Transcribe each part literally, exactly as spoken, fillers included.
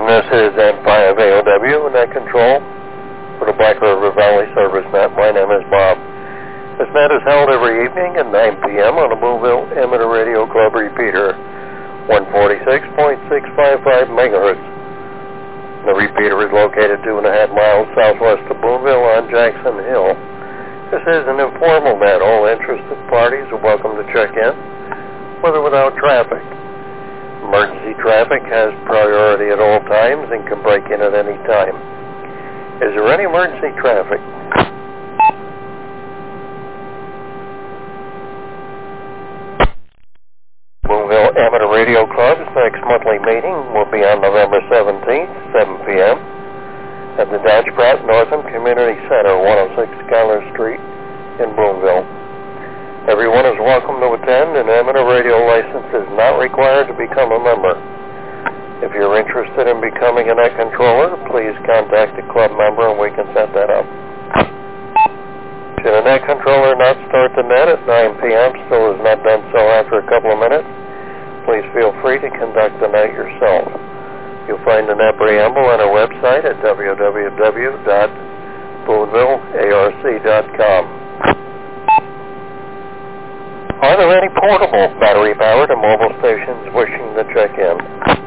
This is N five A O W, Net Control for the Black River Valley Service Net. My name is Bob. This net is held every evening at nine p.m. on the Boonville Amateur Radio Club repeater, one forty-six point six five five megahertz. The repeater is located two and a half miles southwest of Boonville on Jackson Hill. This is an informal net. All interested parties are welcome to check in, with or without traffic. Emergency traffic has priority at all times and can break in at any time. Is there any emergency traffic? Boonville Amateur Radio Club's next monthly meeting will be on November seventeenth, seven p.m. at the Dodge Pratt Northam Community Center, one oh six Schuyler Street in Boonville. Everyone is welcome to attend, and amateur radio license is not required to become a member. If you're interested in becoming a net controller, please contact the club member and we can set that up. Should a net controller not start the net at nine p.m., still has not done so after a couple of minutes, please feel free to conduct the net yourself. You'll find the net preamble on our website at w w w dot boonville arc dot com. Are there any portable battery-powered and mobile stations wishing to check in?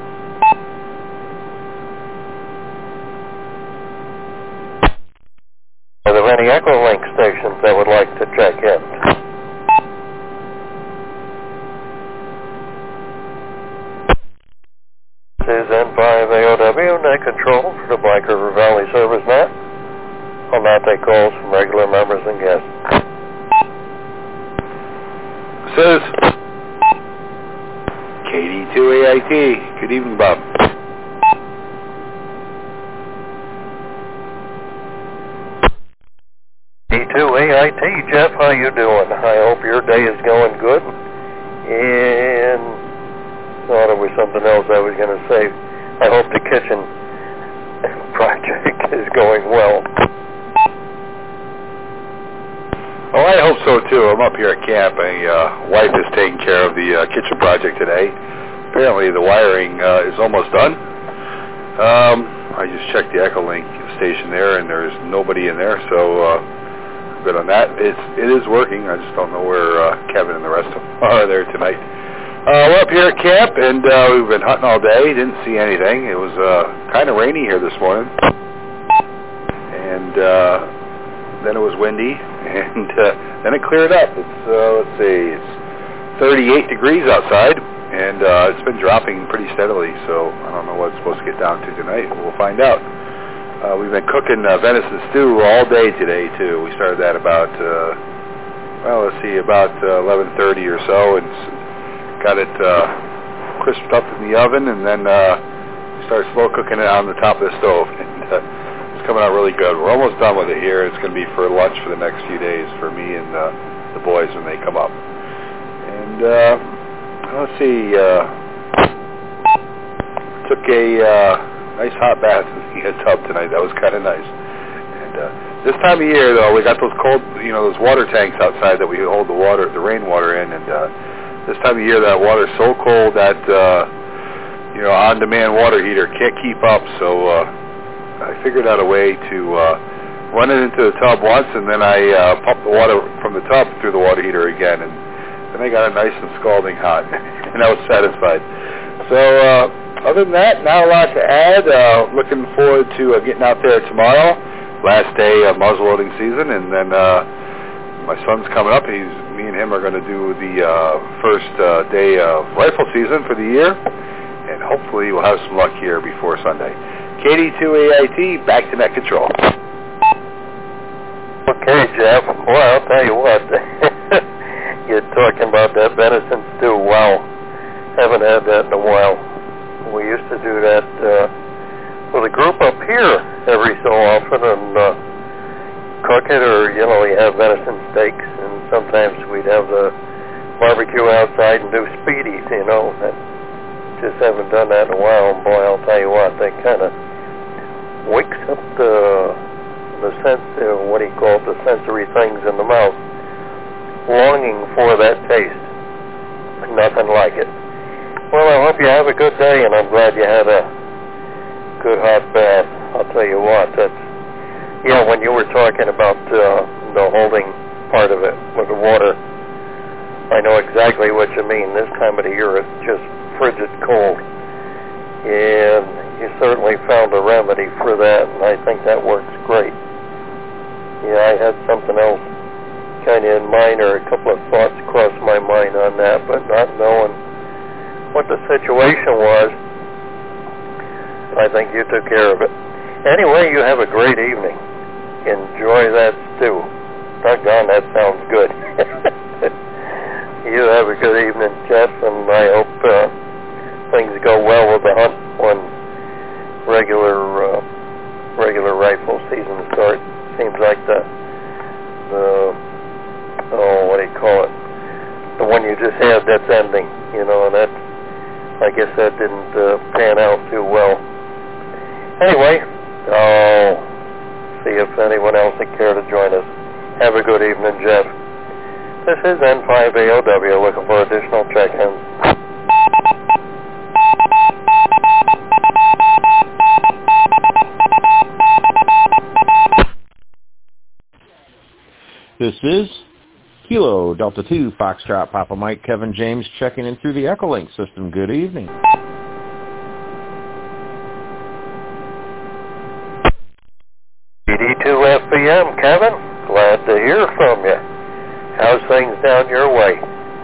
Are there any Echolink stations that would like to check in? This is N five A O W, Net Control for the Black River Valley Service Net. I'll now take calls from regular members and guests. Says K D two A I T. Good evening, Bob. K D two A I T, Jeff, how you doing? I hope your day is going good. And thought it was something else I was going to say. I hope the kitchen project is going well. Oh, I hope so, too. I'm up here at camp. My uh, wife is taking care of the uh, kitchen project today. Apparently the wiring uh, is almost done. Um, I just checked the Echolink station there, and there's nobody in there, so uh, good on that. It's, it is working. I just don't know where uh, Kevin and the rest of them are there tonight. Uh, we're up here at camp, and uh, we've been hunting all day. Didn't see anything. It was uh, kind of rainy here this morning. And uh, then it was windy. And uh, then it cleared up. It's, uh, let's see, it's thirty-eight degrees outside, and uh, it's been dropping pretty steadily, so I don't know what it's supposed to get down to tonight. We'll find out. Uh, we've been cooking uh, venison stew all day today, too. We started that about, uh, well, let's see, about uh, eleven thirty or so, and got it uh, crisped up in the oven, and then uh, started slow cooking it on the top of the stove. And, uh, coming out really good. We're almost done with it here. It's going to be for lunch for the next few days for me and uh, the boys when they come up. And uh, let's see, uh, took a uh, nice hot bath in the tub tonight. That was kind of nice. And uh, this time of year, though, we got those cold, you know, those water tanks outside that we hold the water, the rainwater in. And uh, this time of year, that water's so cold that uh, you know, on-demand water heater can't keep up. So. Uh, I figured out a way to uh, run it into the tub once, and then I uh, pumped the water from the tub through the water heater again, and then I got it nice and scalding hot, and I was satisfied. So uh, other than that, not a lot to add. Uh, looking forward to uh, getting out there tomorrow, last day of muzzleloading season, and then uh, my son's coming up. He's me and him are going to do the uh, first uh, day of rifle season for the year, and hopefully we'll have some luck here before Sunday. K D two A I T, back to Net Control. Okay, Jeff. Well, I'll tell you what. You're talking about that venison stew. Wow. Haven't had that in a while. We used to do that uh, with a group up here every so often and uh, cook it, or, you know, we have venison steaks, and sometimes we'd have the barbecue outside and do speedies, you know. I just haven't done that in a while, and boy, I'll tell you what, they kind of wakes up the the sense, uh, what do you call it, the sensory things in the mouth, longing for that taste. Nothing like it. Well, I hope you have a good day, and I'm glad you had a good hot bath. I'll tell you what, that's, yeah, when you were talking about uh, the holding part of it with the water, I know exactly what you mean. This time of the year it's just frigid cold. And you certainly found a remedy for that, and I think that works great. Yeah, I had something else kind of in mind, or a couple of thoughts crossed my mind on that, but not knowing what the situation was, I think you took care of it. Anyway, you have a great evening. Enjoy that stew. Doggone, that sounds good. You have a good evening, Jeff, and I hope uh, things go well with the hunt when regular uh, regular rifle season starts. Seems like the, the, oh, what do you call it? The one you just had, that's ending, you know, and that, I guess that didn't uh, pan out too well. Anyway, I'll see if anyone else would care to join us. Have a good evening, Jeff. This is N five A O W looking for additional check-ins. This is Kilo Delta two Foxtrot Papa Mike Kevin James checking in through the Echolink system. Good evening. B D two F B M, Kevin. Glad to hear from you. How's things down your way?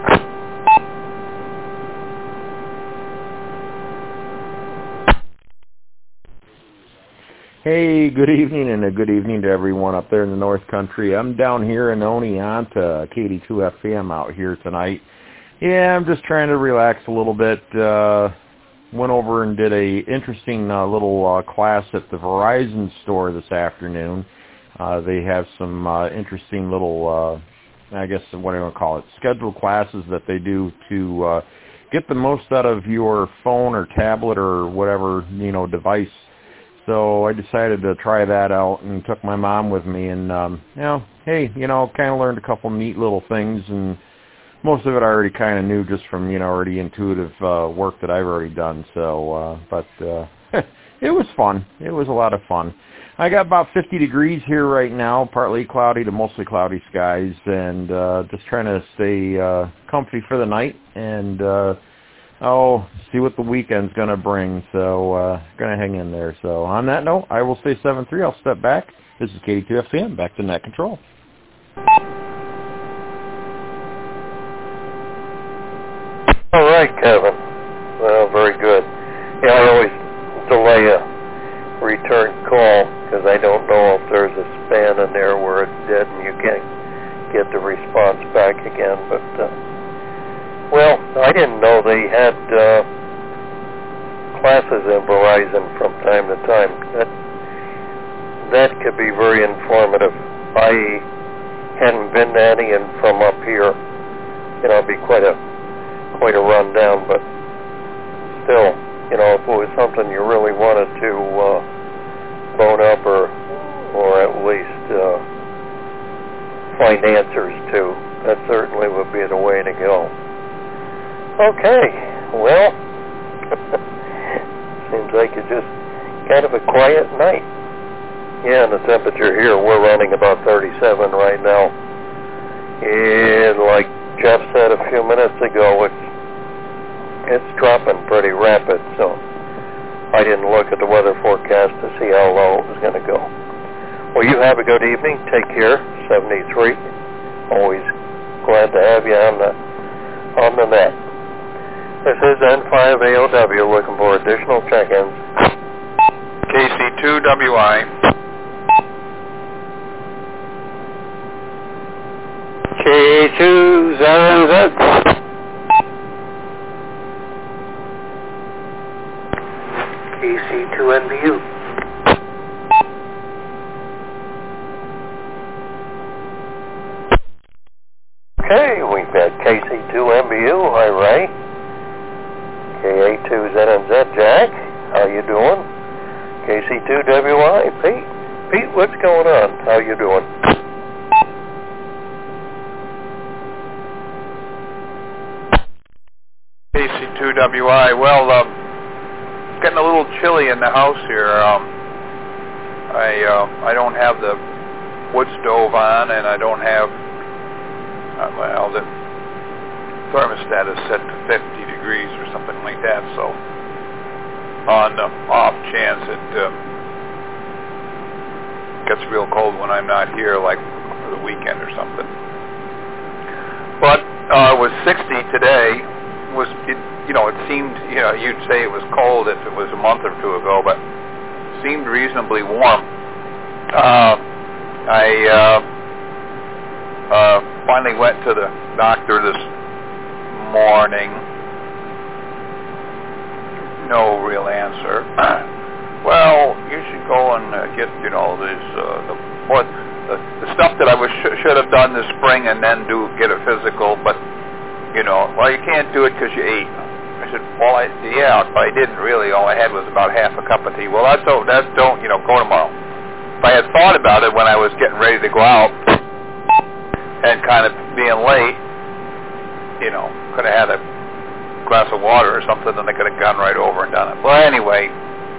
Hey, good evening, and a good evening to everyone up there in the North Country. I'm down here in Oneonta, K D two F M out here tonight. Yeah, I'm just trying to relax a little bit. Uh, went over and did a interesting uh, little uh, class at the Verizon store this afternoon. Uh, they have some uh, interesting little, uh, I guess, what do you want to call it, scheduled classes that they do to uh, get the most out of your phone or tablet or whatever, you know, device. So I decided to try that out and took my mom with me, and, um, you know, hey, you know, kind of learned a couple neat little things, and most of it I already kind of knew just from, you know, already intuitive uh, work that I've already done. So, uh, but uh, it was fun. It was a lot of fun. I got about fifty degrees here right now, partly cloudy to mostly cloudy skies, and uh, just trying to stay uh, comfy for the night, and uh, oh, see what the weekend's going to bring. So, uh, going to hang in there. So, on that note, I will say seven three. I'll step back. This is K D two F M, back to Net Control. All right, Kevin. Well, very good. Yeah, I always delay a return call because I don't know if there's a span in there where it's dead and you can't get the response back again. But, uh, well, I didn't know they had uh, classes in Verizon from time to time. That that could be very informative. I hadn't been to any, and from up here, you know, it'd be quite a quite a rundown. But still, you know, if it was something you really wanted to uh, bone up or or at least uh, find answers to, that certainly would be the way to go. Okay, well, seems like it's just kind of a quiet night. Yeah, and the temperature here, we're running about thirty-seven right now. And like Jeff said a few minutes ago, it's, it's dropping pretty rapid, so I didn't look at the weather forecast to see how low it was going to go. Well, you have a good evening. Take care. seventy-three. Always glad to have you on the, on the net. This is N five A O W looking for additional check-ins. K C two W I. K two Z Z. K C two N B U. Okay, we've got K C two M B U. Hi, Ray. K A two Z N Z, Jack. How you doing? K C two W I, Pete. Pete, what's going on? How you doing? K C two W I. Well, um, getting a little chilly in the house here. Um, I uh, I don't have the wood stove on, and I don't have uh, well the thermostat is set to fifty degrees or something like that. So on the off chance it uh, gets real cold when I'm not here, like for the weekend or something. But uh, it was sixty today. Was it, you know, it seemed, you know, you'd say it was cold if it was a month or two ago, but it seemed reasonably warm. Uh, I uh, uh, finally went to the doctor this morning. No real answer. Well, you should go and uh, get, you know, this uh, the what the, the stuff that I was sh- should have done this spring and then do get a physical, but you know, well, you can't do it because you ate. I said, well, I yeah, but I didn't really. All I had was about half a cup of tea. Well, that's don't that's don't you know go tomorrow. If I had thought about it when I was getting ready to go out and kind of being late, you know, could have had a glass of water or something, and I could have gone right over and done it. Well, anyway,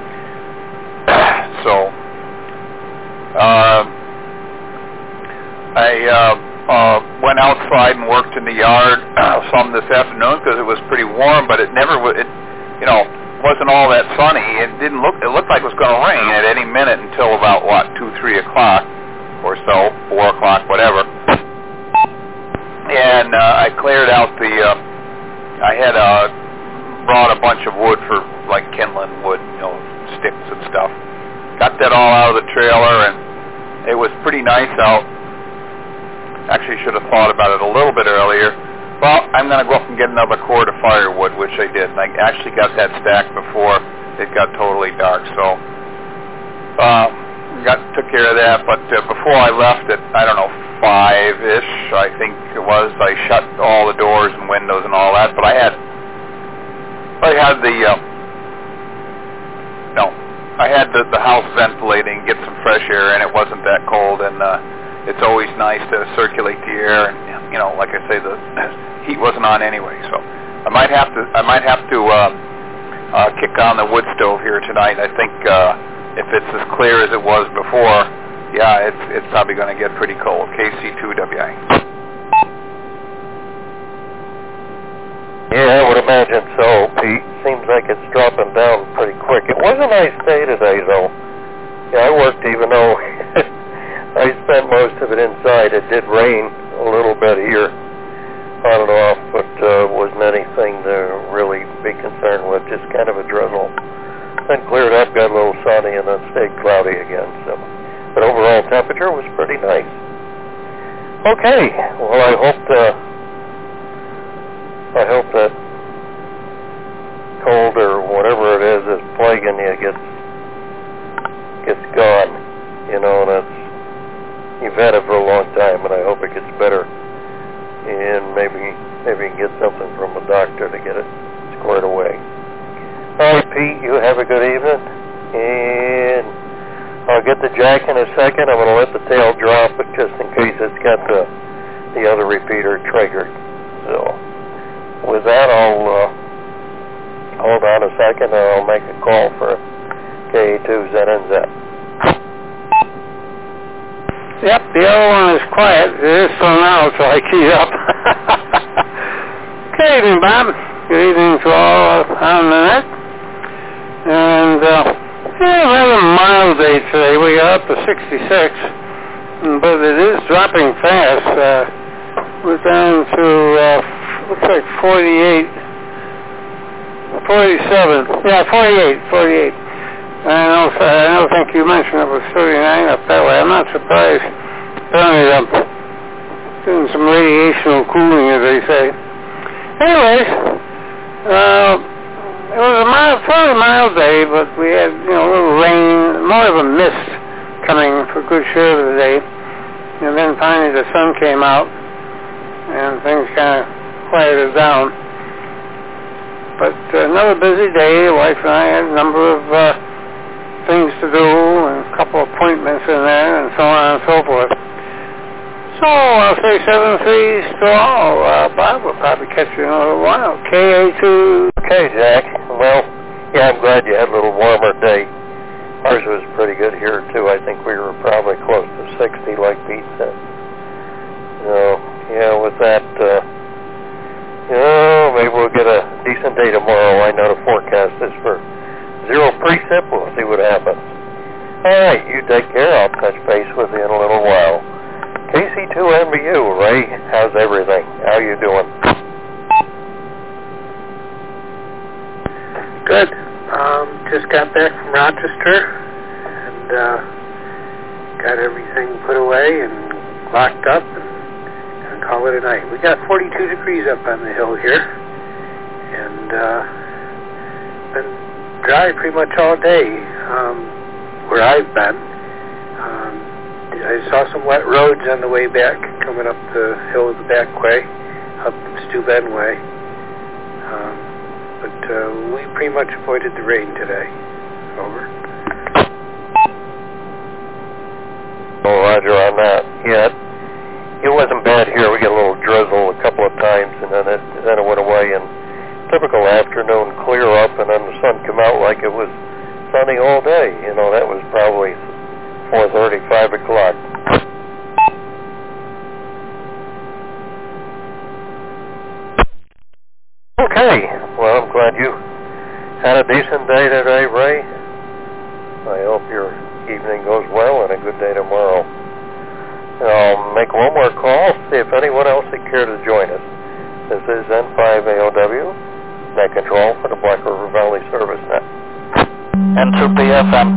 so uh, I uh, uh, went outside and worked in the yard uh, some this afternoon because it was pretty warm, but it never w- it you know wasn't all that sunny. It didn't look it looked like it was going to rain at any minute until about what two three o'clock or so, four o'clock, whatever. And uh, I cleared out the. Uh, I had uh, brought a bunch of wood for like kindling wood, you know, sticks and stuff. Got that all out of the trailer, and it was pretty nice out. Actually, should have thought about it a little bit earlier. Well, I'm going to go up and get another cord of firewood, which I did, and I actually got that stacked before it got totally dark. So, uh, got took care of that. But uh, before I left at I don't know five-ish, I think it was, I shut all the doors and windows and all that. But I had, I had the, uh, no, I had the, the house ventilating, get some fresh air, and it wasn't that cold. And uh, it's always nice to circulate the air, and you know, like I say, the heat wasn't on anyway. So I might have to, I might have to uh, uh, kick on the wood stove here tonight. I think uh, if it's as clear as it was before, yeah, it's it's probably going to get pretty cold. K C two W I. Yeah, I would imagine so, Pete. Seems like it's dropping down pretty quick. It was a nice day today, though. Yeah, I worked even though I spent most of it inside. It did rain a little bit here, on and off, but uh, wasn't anything to really be concerned with, just kind of a drizzle. Then cleared up, got a little sunny, and then stayed cloudy again. So, but overall temperature was pretty nice. Okay, well, I hope uh, I hope that cold or whatever it is is plaguing you gets gets gone. You know, that's you've had it for a long time, and I hope it gets better. And maybe maybe you can get something from a doctor to get it squared away. All right, Pete, you have a good evening. And I'll get the jack in a second. I'm going to let the tail drop it just in case it's got the the other repeater triggered. So with that, I'll uh, hold on a second, and I'll make a call for K two Z N Z. Yep, the other one is quiet. It is so now, so I keyed up. Good evening, Bob. Good evening to all on the net. And, uh, yeah, rather mild day today. We got up to sixty-six, but it is dropping fast. Uh, we're down to, uh, looks like forty-eight, forty-seven. Yeah, forty-eight, forty-eight. I don't, I don't think you mentioned it was thirty-nine up that way. I'm not surprised. Apparently, I'm doing some radiational cooling, as they say. Anyways, uh, it was a mild, fairly mild day, but we had, you know, a little rain, more of a mist coming for a good share of the day. And then finally the sun came out, and things kind of quieted down. But uh, another busy day. The wife and I had a number of uh, things to do, and a couple appointments in there, and so on and so forth. So I'll say seven three to all. Uh, Bob will probably catch you in a little while. K A two. Okay, Jack. Well, Yeah, I'm glad you had a little warmer day. Ours was pretty good here, too. I think we were probably close to sixty, like Pete said. You know, yeah, with that, uh, you know, maybe we'll get a decent day tomorrow. I know the forecast is for zero precip. We'll see what happens. All right, you take care. I'll touch base with you in a little while. K C two M B U, Ray, how's everything? How you doing? Good. Um, just got back from Rochester and uh, got everything put away and locked up and gonna call it a night. We got forty-two degrees up on the hill here, and uh, been dry pretty much all day um, where I've been. Um, I saw some wet roads on the way back coming up the hill the back way, up Steuben Way. Um, But uh, we pretty much avoided the rain today. Over. Oh, roger on that. Yeah, it wasn't bad here. We got a little drizzle a couple of times, and then it then it went away. And typical afternoon clear up, and then the sun came out like it was sunny all day. You know, that was probably four thirty, five o'clock. Okay, well, I'm glad you had a decent day today, Ray. I hope your evening goes well and a good day tomorrow. I'll make one more call, see if anyone else would care to join us. This is N five A O W, net control for the Black River Valley Service Net. N two P F M.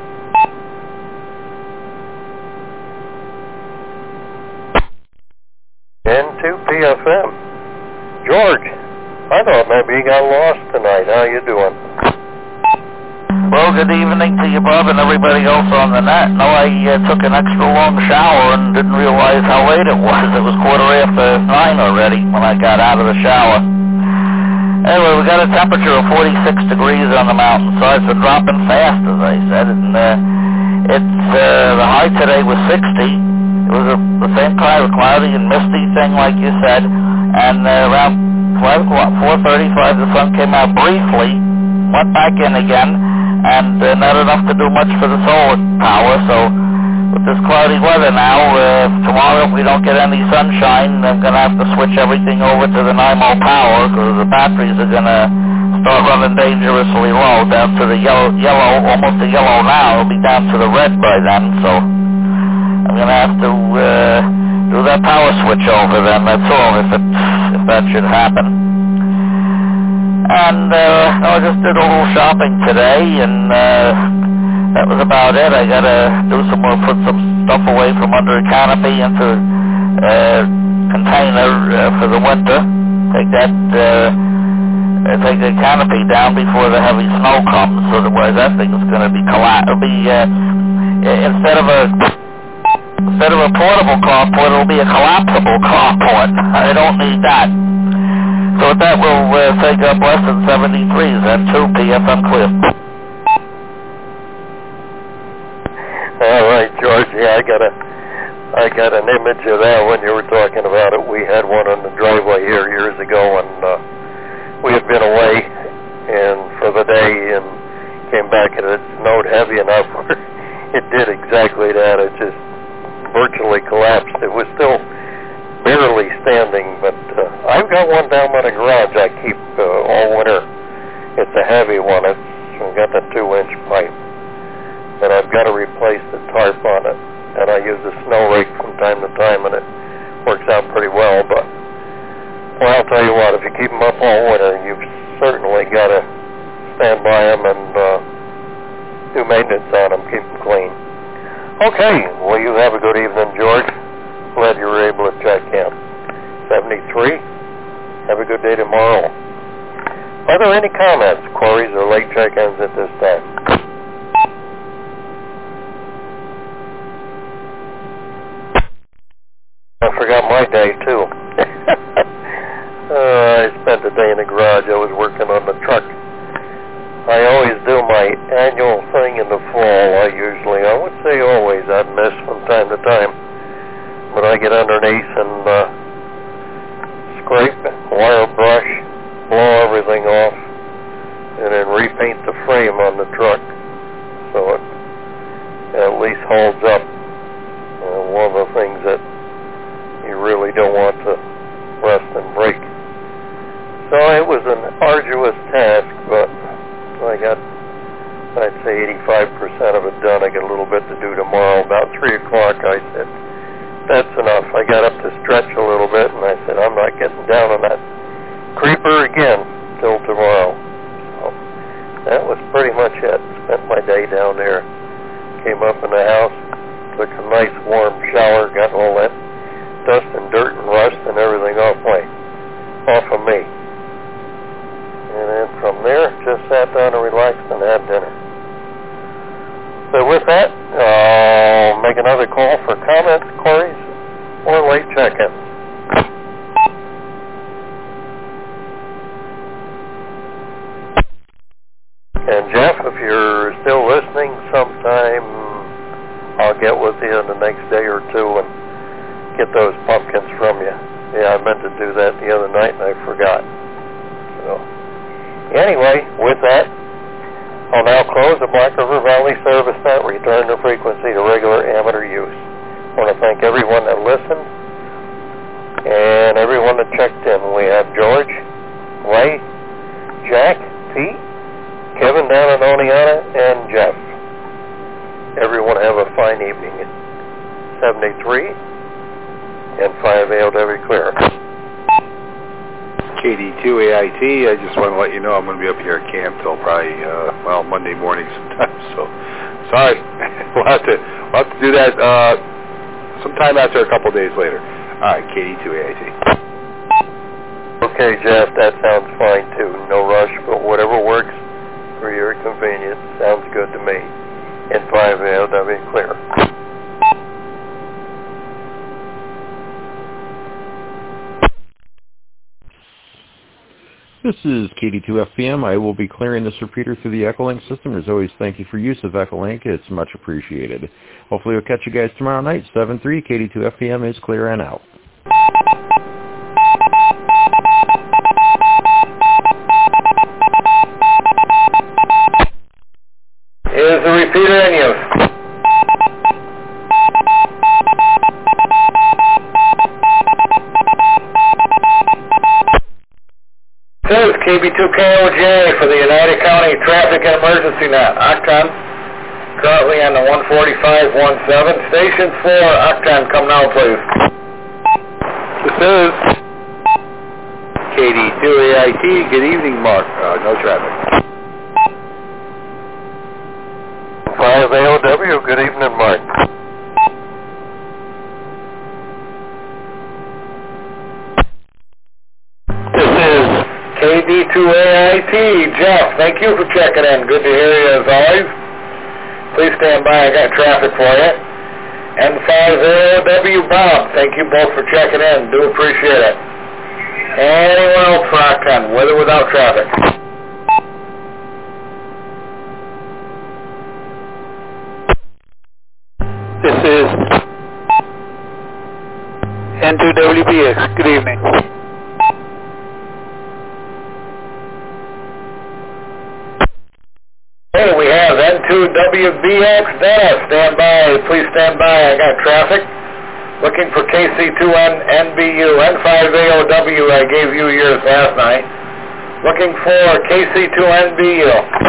N two P F M. George. I thought maybe you got lost tonight. How you doing? Well, good evening to you, Bob, and everybody else on the net. No, I uh, took an extra long shower and didn't realize how late it was. It was quarter after nine already when I got out of the shower. Anyway, we got a temperature of forty-six degrees on the mountainside, so dropping fast, as I said. And uh, it's uh, the high today was sixty. It was a, the same kind of cloudy and misty thing, like you said, and uh, around twelve o'clock, four thirty-five, the sun came out briefly, went back in again, and uh, not enough to do much for the solar power. So with this cloudy weather now, uh, tomorrow if we don't get any sunshine, I'm going to have to switch everything over to the nine volt power because the batteries are going to start running dangerously low, down to the yellow, yellow, almost the yellow now. It'll be down to the red by then, so I'm going to have to uh, do that power switch over then, that's all, if it, if that should happen. And uh, I just did a little shopping today, and uh, that was about it. I got to do some more, put some stuff away from under a canopy into a uh, container uh, for the winter. Take that, uh, uh, take the canopy down before the heavy snow comes, so otherwise that thing is going to be colla- it'll be uh, instead of a Instead of a portable carport, it'll be a collapsible carport. I don't need that. So with that, we'll uh, take up less than seventy-threes and two P F M clear. All right, George. Yeah, I got a, I got an image of that when you were talking about it. We had one on the driveway here years ago, and uh, we had been away and for the day and came back, and it snowed heavy enough where it did exactly that. It just virtually collapsed. It was still barely standing, but uh, I've got one down by the garage I keep uh, all winter. It's a heavy one. It's got the two-inch pipe, and I've got to replace the tarp on it, and I use a snow rake from time to time, and it works out pretty well. But, well, I'll tell you what, if you keep them up all winter, you've certainly got to stand by them and uh, do maintenance on them, keep them clean. Okay, well, you have a good evening, George. Glad you were able to check in. seventy-three. Have a good day tomorrow. Are there any comments, queries, or late check-ins at this time? I forgot my day, too. uh, I spent the day in the garage. I was working on the truck. I always do my annual thing in the fall. I usually, I would say always, I'd miss from time to time. But I get underneath and uh, scrape, wire brush, blow everything off, and then repaint the half of me. And then from there, just sat down and relaxed and had dinner. So with that, I'll make another call for comments, queries, or late check-ins. And Jeff, if you're still listening, sometime I'll get with you in the next day or two and get those pumpkins from you. Yeah, I meant to do that the other night and I forgot. So, anyway, with that, I'll now close the Black River Valley service net, return the frequency to regular amateur use. I want to thank everyone that listened and everyone that checked in. We have George, Ray, Jack, Pete, Kevin down in Oneonta, and Jeff. Everyone have a fine evening. seventy-three and five A O W clear. K D two A I T, I just want to let you know I'm going to be up here at camp till probably, uh, well, Monday morning sometime, so sorry. we'll, have to, we'll have to do that uh, sometime after a couple days later. All right, K D two A I T. Okay, Jeff, that sounds fine too. No rush, but whatever works for your convenience sounds good to me. And five A O W clear. This is K D two F P M. I will be clearing this repeater through the Echolink system. As always, thank you for use of Echolink. It's much appreciated. Hopefully we'll catch you guys tomorrow night, seven three. K D two F P M is clear and out. Is the repeater in use? This is K B two K O J for the United County Traffic and Emergency Net. Octon, currently on the one forty-five seventeen. Station four, Octon, come now please. This is K D two A I T. Good evening, Mark. Uh, no traffic. five A O W, good evening, Mark. This is K D two A I T. Jeff, thank you for checking in. Good to hear you as always. Please stand by, I got traffic for you. And five A O W, Bob, thank you both for checking in. Do appreciate it. Anyone else for Octon, with or without traffic? This is N two W B X. Good evening. Hey, we have N two W B X. Dennis, stand by. Please stand by. I got traffic. Looking for K C two N B U. N five A O W, I gave you yours last night. Looking for K C two N B U.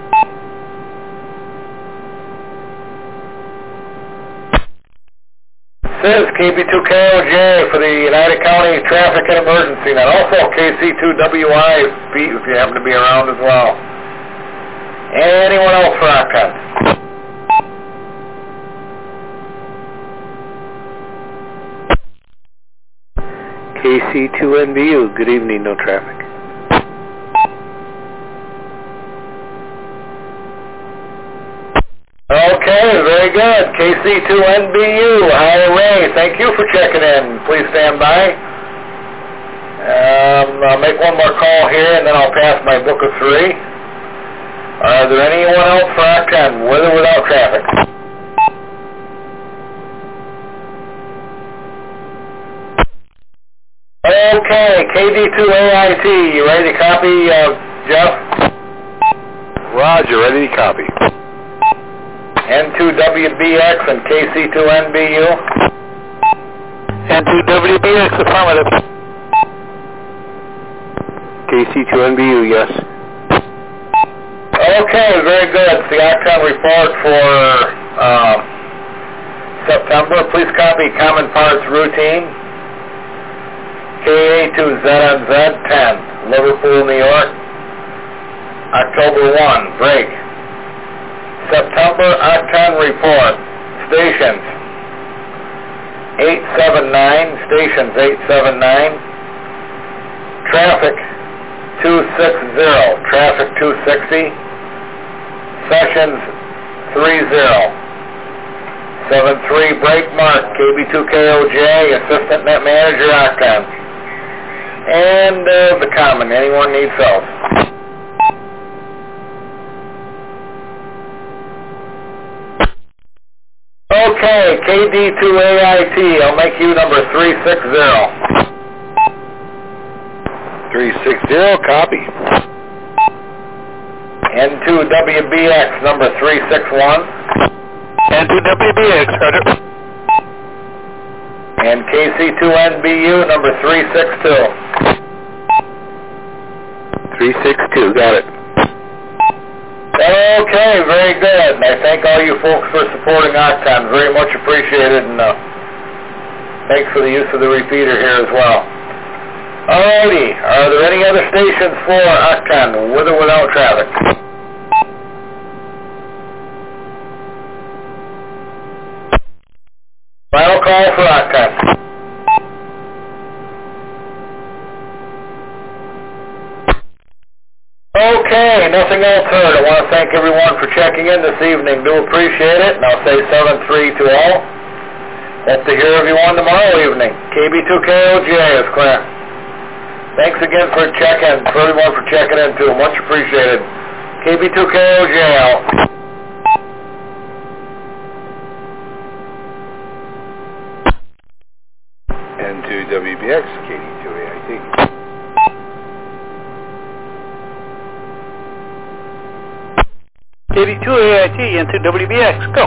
This is K B two K O J for the United County Traffic and Emergency Net. Also K C two W I, Pete, if you happen to be around as well. Anyone else for Octon? K C two N B U. Good evening, no traffic. Okay, very good. K C two N B U. Hi, Ray. Thank you for checking in. Please stand by. Um, I'll make one more call here, and then I'll pass my book of three. Are there anyone else for Octon, with or without traffic? Okay, K D two A I T. You ready to copy, uh, Jeff? Roger, ready to copy. N two W B X and K C two N B U. N two W B X, affirmative. K C two N B U, yes. Okay, very good. It's the Octon report for uh, September. Please copy common parts routine. K A two Z N Z ten, Liverpool, New York. October first, break. September Octon report. Stations eight seven nine, stations eight seven nine. traffic two sixty, traffic two sixty, sessions three zero. seven three break mark, K B two K O J, Assistant Net Manager, Octane. And uh, the common, anyone needs help. Okay, K D two A I T, I'll make you number three sixty. three sixty, copy. N two W B X, number three sixty-one. N two W B X, Roger. And K C two N B U, number three sixty-two. three sixty-two, got it. Okay, very good. And I thank all you folks for supporting Octane. Very much appreciated, and uh, thanks for the use of the repeater here as well. Alrighty, are there any other stations for Octane, with or without traffic? Final call for Octane. Okay, nothing else heard. I want to thank everyone for checking in this evening. Do appreciate it, and I'll say seven three to all. Hope to hear everyone tomorrow evening. K B two K O J is clear. Thanks again for checking, for everyone for checking in too. Much appreciated. K B two K O J out. N two W B X, K D two A I T. K D two A I T, N two W B X, go.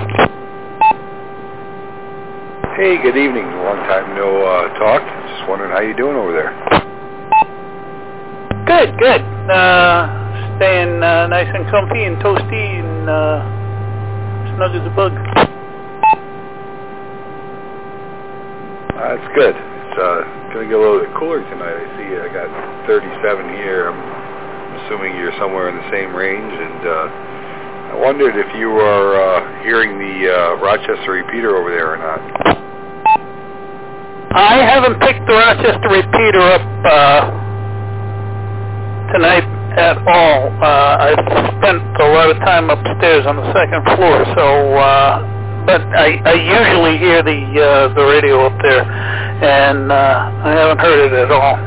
Hey, good evening. Long time no uh, talk. Just wondering how you doing over there. Good, good. Uh, staying uh, nice and comfy and toasty and uh, snug as a bug. That's good. It's uh, going to get a little bit cooler tonight. I see I got thirty-seven here. I'm assuming you're somewhere in the same range. And uh, I wondered if you are uh, hearing the uh, Rochester repeater over there or not. I haven't picked the Rochester repeater up uh, tonight at all. Uh, I've spent a lot of time upstairs on the second floor, so... Uh, But I, I usually hear the uh, the radio up there, and uh, I haven't heard it at all.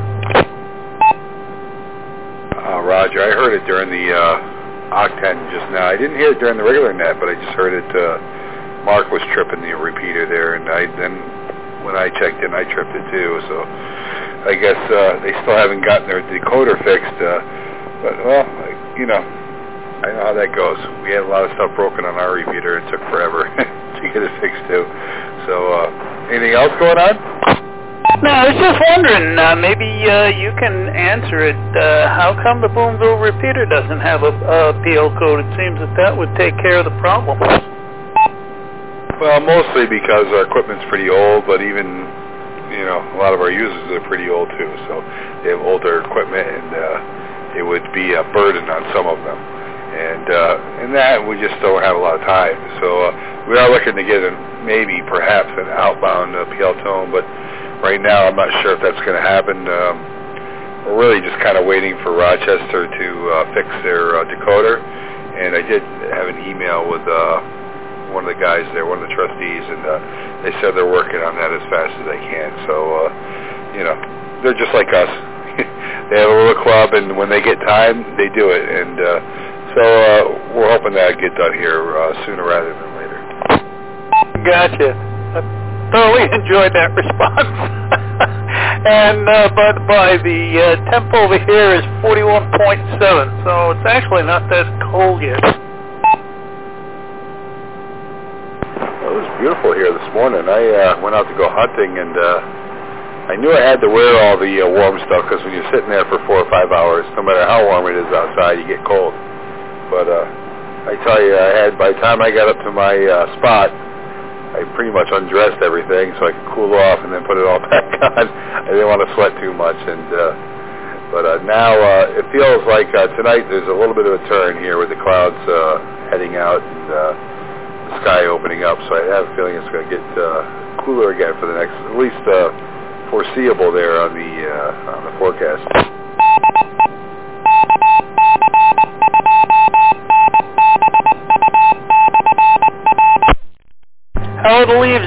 Uh, Roger, I heard it during the uh, Octane just now. I didn't hear it during the regular net, but I just heard it. Uh, Mark was tripping the repeater there, and I then when I checked in, I tripped it too. So I guess uh, they still haven't gotten their decoder fixed. Uh, but well, you know, I know how that goes. We had a lot of stuff broken on our repeater. It took forever to get it fixed too. So, uh, anything else going on? No, I was just wondering, uh, maybe uh, you can answer it. Uh, how come the Boonville repeater doesn't have a, a P L code? It seems that that would take care of the problem. Well, mostly because our equipment's pretty old, but even, you know, a lot of our users are pretty old too. So they have older equipment, and uh, it would be a burden on some of them. And uh, in that, we just don't have a lot of time. So uh, we are looking to get a, maybe perhaps an outbound uh, P L tone, but right now I'm not sure if that's going to happen. Um, we're really just kind of waiting for Rochester to uh, fix their uh, decoder. And I did have an email with uh, one of the guys there, one of the trustees, and uh, they said they're working on that as fast as they can. So, uh, you know, they're just like us. They have a little club, and when they get time, they do it. And uh, So uh, we're hoping that get done here uh, sooner rather than later. Gotcha. I thoroughly enjoyed that response. and uh, by the by, the uh, temp over here is forty-one point seven, so it's actually not that cold yet. Well, it was beautiful here this morning. I uh, went out to go hunting, and uh, I knew I had to wear all the uh, warm stuff because when you're sitting there for four or five hours, no matter how warm it is outside, you get cold. But uh, I tell you, I had by the time I got up to my uh, spot, I pretty much undressed everything so I could cool off and then put it all back on. I didn't want to sweat too much, and uh, but uh, now uh, it feels like uh, tonight there's a little bit of a turn here with the clouds uh, heading out and uh, the sky opening up. So I have a feeling it's going to get uh, cooler again for the next, at least uh, foreseeable there on the uh, on the forecast.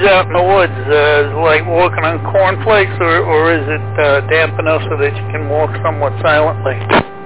out in the woods? Uh, is it like walking on cornflakes, or, or is it uh, damp enough so that you can walk somewhat silently?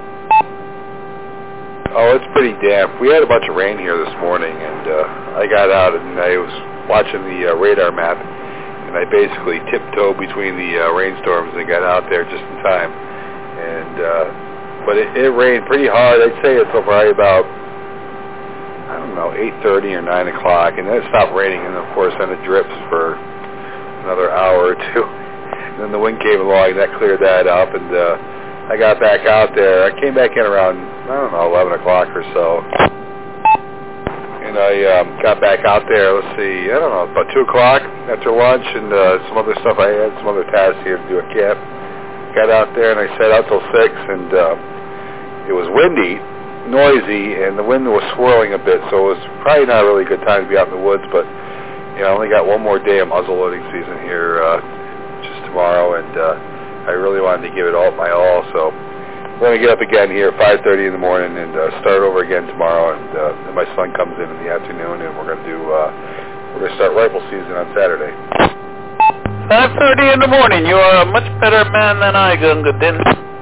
Oh, it's pretty damp. We had a bunch of rain here this morning, and uh, I got out and I was watching the uh, radar map, and I basically tiptoed between the uh, rainstorms and got out there just in time. And uh, but it, it rained pretty hard. I'd say it's probably about, I don't know, eight thirty or nine o'clock, and then it stopped raining, and of course then it drips for another hour or two. And then the wind came along, and that cleared that up, and uh, I got back out there. I came back in around, I don't know, eleven o'clock or so. And I um, got back out there, let's see, I don't know, about two o'clock after lunch, and uh, some other stuff I had, some other tasks here to do at camp. Got out there, and I sat out till six, and uh, it was windy, noisy, and the wind was swirling a bit, so it was probably not a really good time to be out in the woods, but, you know, I only got one more day of muzzle loading season here uh, just tomorrow, and uh, I really wanted to give it all my all, so we're going to get up again here at five thirty in the morning and uh, start over again tomorrow, and uh, then my son comes in in the afternoon, and we're going to do, uh, we're going to start rifle season on Saturday. five thirty in the morning. You are a much better man than I, Gunga Din.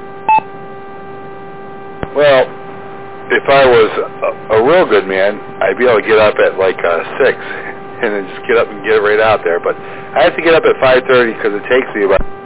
Well, if I was a, a real good man, I'd be able to get up at like uh, six and then just get up and get right out there. But I have to get up at five thirty because it takes me about